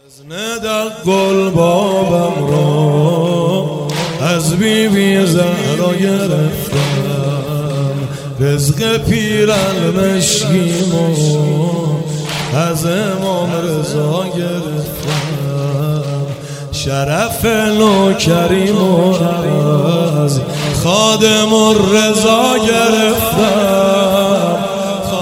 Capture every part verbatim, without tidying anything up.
ندق گل بابم رو از بی بی زهرا گرفتم، رزق پیرالمشکیمو از امام رضا گرفتم، شرف نوکریمو از خادم الرضا گرفتم.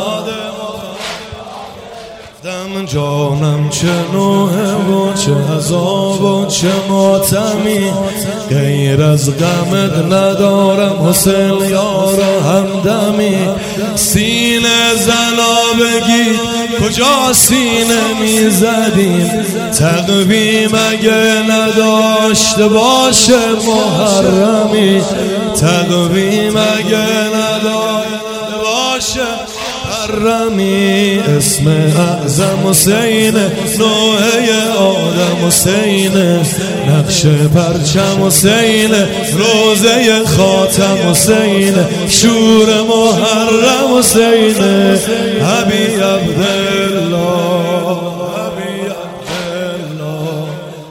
جانم چه نوحه و چه عذاب و چه ماتمی، غیر از غمت ندارم حسین یار همدمی. سینه زنا بگید کجا سینه میزدیم، تقویم اگه نداشته باشه محرمی، تقویم اگه نداشته باشه رمی. اسم اعظم حسین، نوحه آدم حسین، نقش پرچم حسین، روزه خاتم حسین، شور محرم حسین. ابی عبدالله ابی عبدالله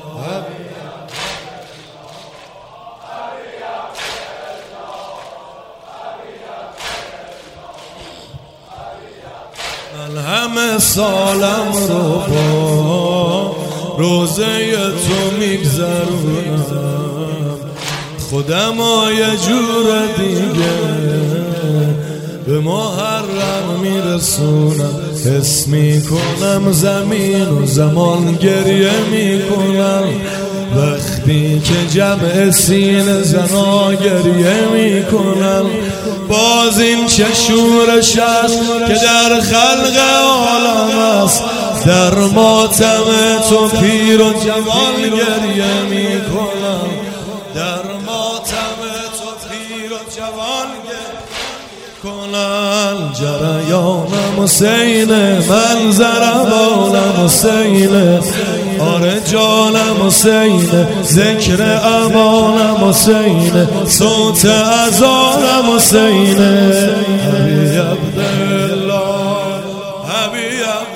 من همه سالم رو با روزه تو میگذرونم، خودم یه جور دیگه به محرم میرسونم. حس میکنم زمین و زمان گریه میکنم، وقتی که جمع سینه زنا گریه میکنم. باز این چه شورش است که در خلق عالم است، در ماتم تو پیر و جوان گریه میکنم، در ماتم تو پیر و جوان گریه کنن. جریانم حسین، منظرم عالم حسین، آره جانم حسین، ذکر امانم حسین، صوت اذانم حسین. ابی عبدالله ابی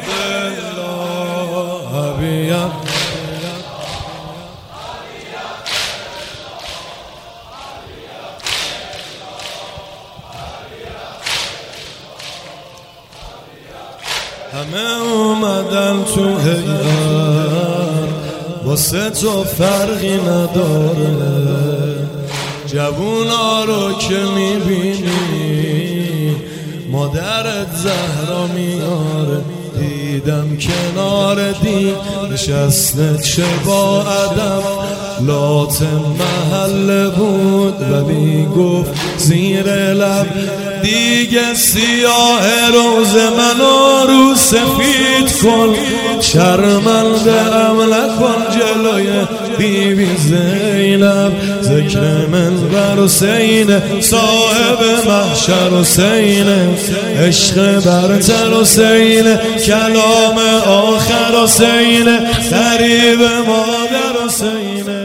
عبدالله ابی همه اومدن تو هیئت، واسه تو فرقی نداره. جوونا رو که میبینی مادرت زهرا میاره، دیدم کنار دی نشسته چه با ادب، لاتم محل بود ولی گفت زیر لب، دیگه سیاه روز منو رو سفید کن، شرمنده ام نکن جلوی بی بی زینب. ذکر منبر حسین، صاحب محشر حسین، عشق برتر حسین، کلام آخر حسین، قریب مادر حسین.